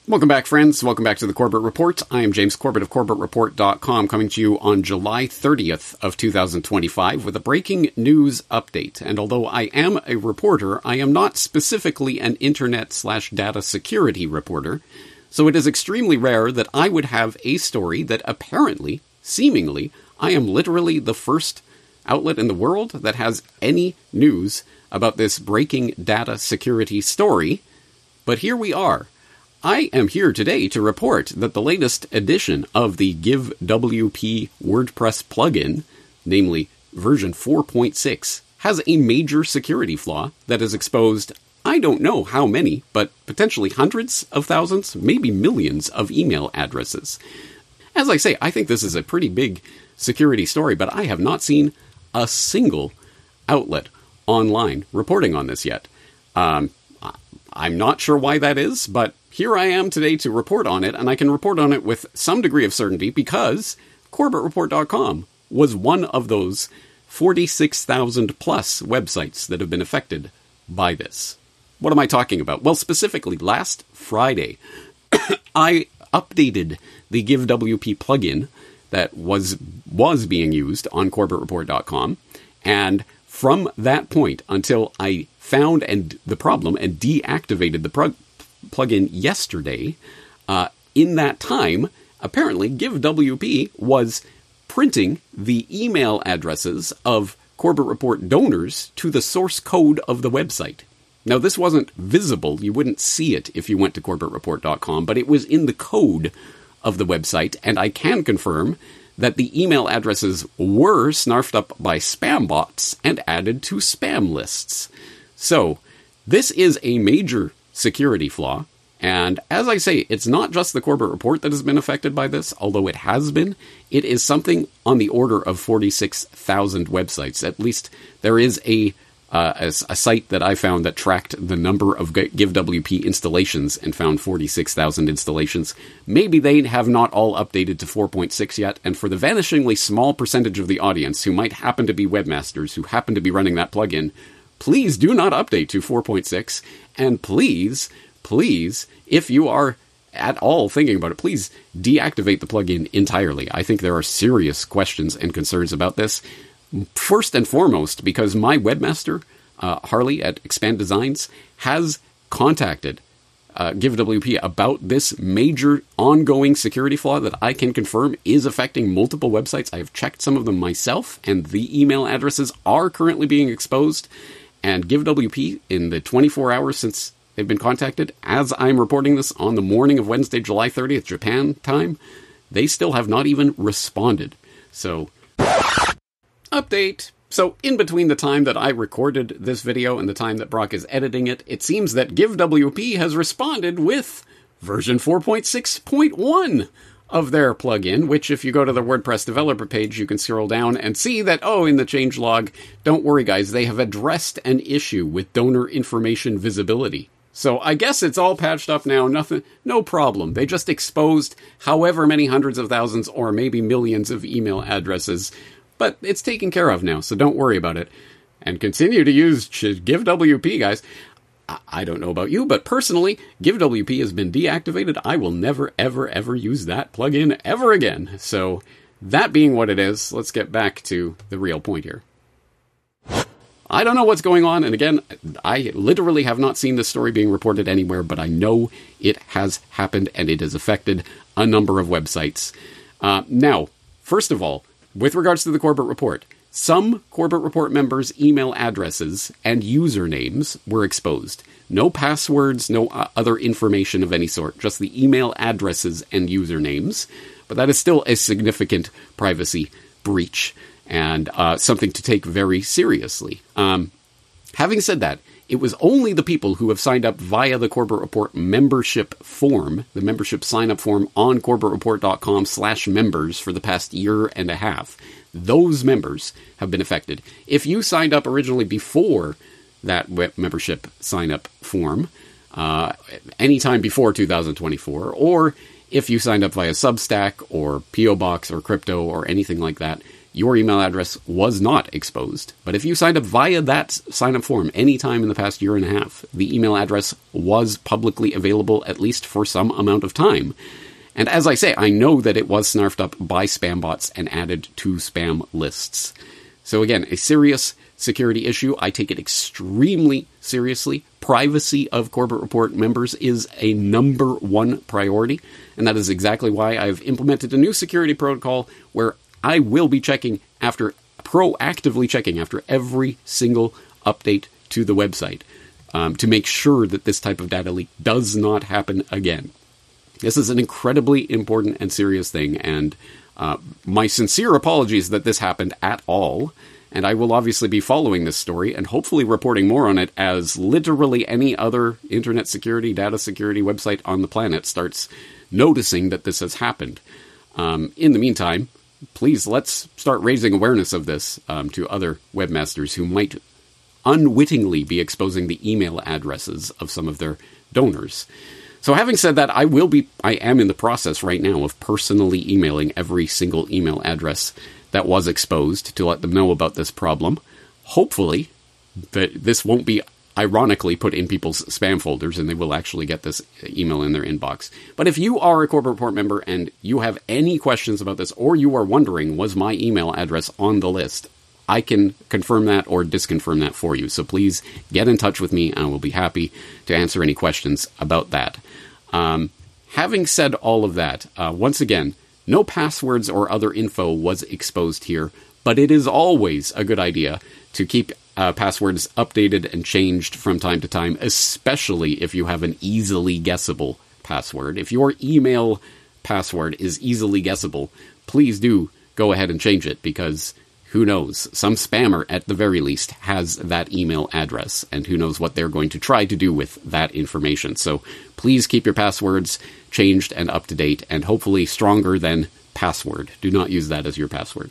Welcome back, friends. Welcome back to the Corbett Report. I am James Corbett of CorbettReport.com, coming to you on July 30th of 2025 with a breaking news update. And although I am a reporter, I am not specifically an internet/data security reporter. So it is extremely rare that I would have a story that apparently, seemingly, I am literally the first outlet in the world that has any news about this breaking data security story. But here we are. I am here today to report that the latest edition of the GiveWP WordPress plugin, namely version 4.6, has a major security flaw that has exposed, I don't know how many, but potentially hundreds of thousands, maybe millions of email addresses. As I say, I think this is a pretty big security story, but I have not seen a single outlet online reporting on this yet. I'm not sure why that is, but here I am today to report on it, and I can report on it with some degree of certainty because CorbettReport.com was one of those 46,000 plus websites that have been affected by this. What am I talking about? Well, specifically, last Friday, I updated the GiveWP plugin that was being used on CorbettReport.com, and from that point until I found the problem and deactivated the plugin yesterday, in that time, apparently GiveWP was printing the email addresses of Corbett Report donors to the source code of the website. Now, this wasn't visible. You wouldn't see it if you went to CorbettReport.com, but it was in the code of the website, and I can confirm that the email addresses were snarfed up by spam bots and added to spam lists. So, this is a major security flaw, and as I say, it's not just the Corbett Report that has been affected by this, although it has been. It is something on the order of 46,000 websites. At least there is a site that I found that tracked the number of GiveWP installations and found 46,000 installations. Maybe they have not all updated to 4.6 yet, and for the vanishingly small percentage of the audience who might happen to be webmasters who happen to be running that plugin, please do not update to 4.6, and please, if you are at all thinking about it, please deactivate the plugin entirely. I think there are serious questions and concerns about this. First and foremost, because my webmaster, Harley at Expand Designs, has contacted GiveWP about this major ongoing security flaw that I can confirm is affecting multiple websites. I have checked some of them myself, and the email addresses are currently being exposed. And GiveWP, in the 24 hours since they've been contacted, as I'm reporting this on the morning of Wednesday, July 30th, Japan time, they still have not even responded. So, update. So, in between the time that I recorded this video and the time that Brock is editing it, it seems that GiveWP has responded with version 4.6.1 of their plugin, which if you go to the WordPress developer page, you can scroll down and see that, in the changelog, don't worry guys, they have addressed an issue with donor information visibility. So I guess it's all patched up now, no problem. They just exposed however many hundreds of thousands or maybe millions of email addresses, but it's taken care of now, so don't worry about it. And continue to use GiveWP, guys. I don't know about you, but personally, GiveWP has been deactivated. I will never, ever, ever use that plugin ever again. So, that being what it is, let's get back to the real point here. I don't know what's going on, and again, I literally have not seen this story being reported anywhere, but I know it has happened, and it has affected a number of websites. Now, first of all, with regards to the Corbett Report, some Corbett Report members' email addresses and usernames were exposed. No passwords, no other information of any sort, just the email addresses and usernames. But that is still a significant privacy breach and something to take very seriously. Having said that, it was only the people who have signed up via the Corbett Report membership form, the membership sign-up form on CorbettReport.com/members for the past year and a half. Those members have been affected. If you signed up originally before that web membership sign-up form, anytime before 2024, or if you signed up via Substack or P.O. Box or Crypto or anything like that, your email address was not exposed. But if you signed up via that sign-up form any time in the past year and a half, the email address was publicly available at least for some amount of time. And as I say, I know that it was snarfed up by spam bots and added to spam lists. So again, a serious security issue. I take it extremely seriously. Privacy of Corbett Report members is a number one priority. And that is exactly why I've implemented a new security protocol where I will be proactively checking after every single update to the website to make sure that this type of data leak does not happen again. This is an incredibly important and serious thing, and my sincere apologies that this happened at all. And I will obviously be following this story and hopefully reporting more on it as literally any other internet security, data security website on the planet starts noticing that this has happened. In the meantime, please, let's start raising awareness of this to other webmasters who might unwittingly be exposing the email addresses of some of their donors. So having said that, I am in the process right now of personally emailing every single email address that was exposed to let them know about this problem. Hopefully, that this won't be ironically put in people's spam folders and they will actually get this email in their inbox. But if you are a Corbett Report member and you have any questions about this, or you are wondering, was my email address on the list, I can confirm that or disconfirm that for you. So please get in touch with me and I will be happy to answer any questions about that. Having said all of that, once again, no passwords or other info was exposed here, but it is always a good idea to keep passwords updated and changed from time to time, especially if you have an easily guessable password. If your email password is easily guessable, please do go ahead and change it, because who knows? Some spammer, at the very least, has that email address, and who knows what they're going to try to do with that information. So please keep your passwords changed and up to date, and hopefully stronger than password. Do not use that as your password.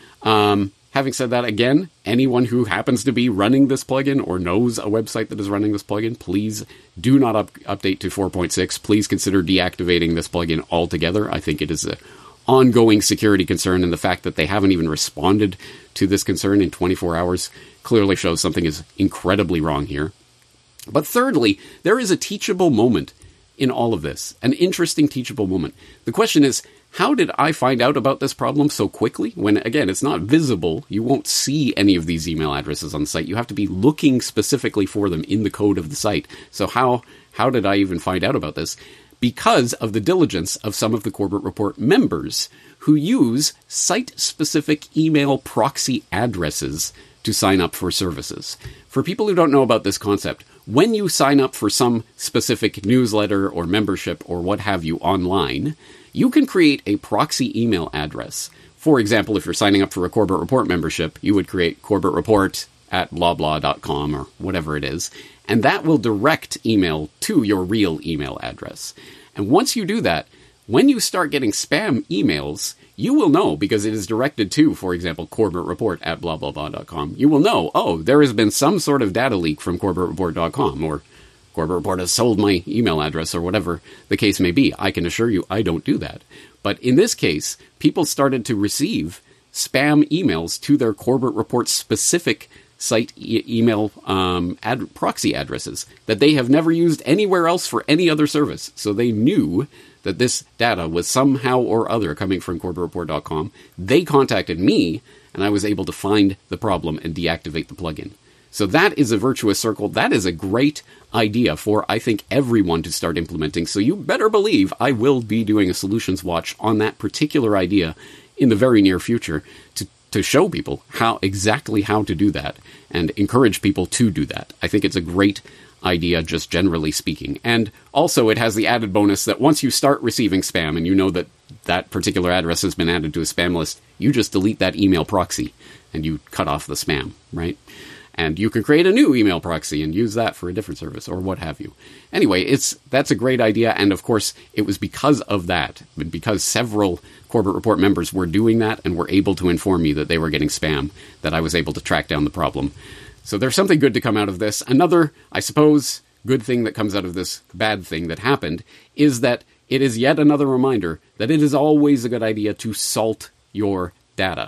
Having said that, again, anyone who happens to be running this plugin or knows a website that is running this plugin, please do not update to 4.6. Please consider deactivating this plugin altogether. I think it is a ongoing security concern, and the fact that they haven't even responded to this concern in 24 hours clearly shows something is incredibly wrong here. But thirdly, there is a teachable moment in all of this, an interesting teachable moment. The question is, how did I find out about this problem so quickly when, again, it's not visible? You won't see any of these email addresses on the site. You have to be looking specifically for them in the code of the site. So how did I even find out about this? Because of the diligence of some of the Corbett Report members who use site-specific email proxy addresses to sign up for services. For people who don't know about this concept, when you sign up for some specific newsletter or membership or what have you online, you can create a proxy email address. For example, if you're signing up for a Corbett Report membership, you would create corbettreport@blahblah.com or whatever it is, and that will direct email to your real email address. And once you do that, when you start getting spam emails, you will know, because it is directed to, for example, corbettreport@blahblah.com. You will know, oh, there has been some sort of data leak from corbettreport.com, or Corbett Report has sold my email address, or whatever the case may be. I can assure you I don't do that. But in this case, people started to receive spam emails to their Corbett Report specific site email proxy addresses that they have never used anywhere else for any other service. So they knew that this data was somehow or other coming from corbettreport.com. They contacted me, and I was able to find the problem and deactivate the plugin. So that is a virtuous circle. That is a great idea for, I think, everyone to start implementing. So you better believe I will be doing a solutions watch on that particular idea in the very near future to show people exactly how to do that and encourage people to do that. I think it's a great idea, just generally speaking. And also it has the added bonus that once you start receiving spam and you know that that particular address has been added to a spam list, you just delete that email proxy and you cut off the spam, right? And you can create a new email proxy and use that for a different service or what have you. Anyway, that's a great idea. And of course, it was because of that, because several Corbett Report members were doing that and were able to inform me that they were getting spam, that I was able to track down the problem. So there's something good to come out of this. Another, I suppose, good thing that comes out of this bad thing that happened is that it is yet another reminder that it is always a good idea to salt your data.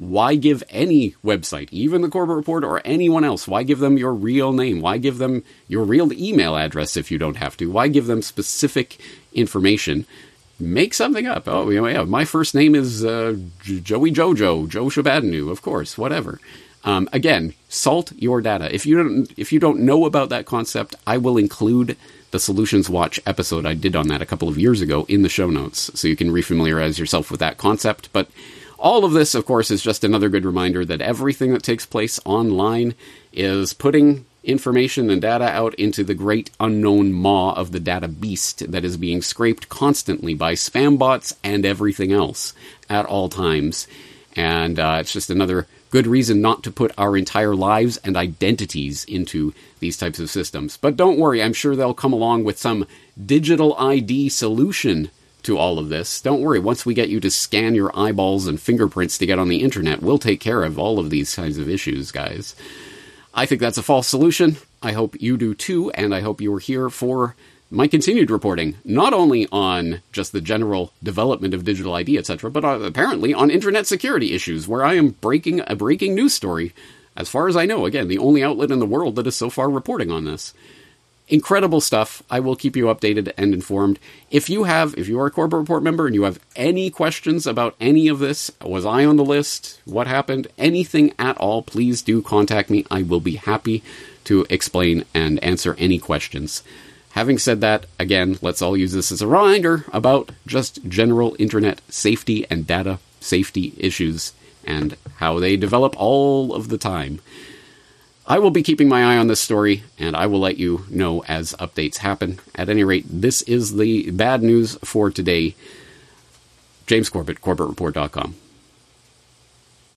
why give any website, even the Corbett Report or anyone else, why give them your real name? Why give them your real email address if you don't have to? Why give them specific information? Make something up. Oh, yeah, my first name is Joey Jojo, Joe Shabadanu, of course, whatever. Again, salt your data. If you don't know about that concept, I will include the Solutions Watch episode I did on that a couple of years ago in the show notes, so you can refamiliarize yourself with that concept. But all of this, of course, is just another good reminder that everything that takes place online is putting information and data out into the great unknown maw of the data beast that is being scraped constantly by spam bots and everything else at all times. And it's just another good reason not to put our entire lives and identities into these types of systems. But don't worry, I'm sure they'll come along with some digital ID solution to all of this. Don't worry, once we get you to scan your eyeballs and fingerprints to get on the internet, we'll take care of all of these kinds of issues, guys. I think that's a false solution. I hope you do too, and I hope you are here for my continued reporting, not only on just the general development of digital ID, etc., but apparently on internet security issues, where I am breaking a breaking news story, as far as I know. Again, the only outlet in the world that is so far reporting on this. Incredible stuff. I will keep you updated and informed. If you are a Corbett Report member and you have any questions about any of this, was I on the list? What happened? Anything at all, please do contact me. I will be happy to explain and answer any questions. Having said that, again, let's all use this as a reminder about just general internet safety and data safety issues and how they develop all of the time. I will be keeping my eye on this story, and I will let you know as updates happen. At any rate, this is the bad news for today. James Corbett, CorbettReport.com.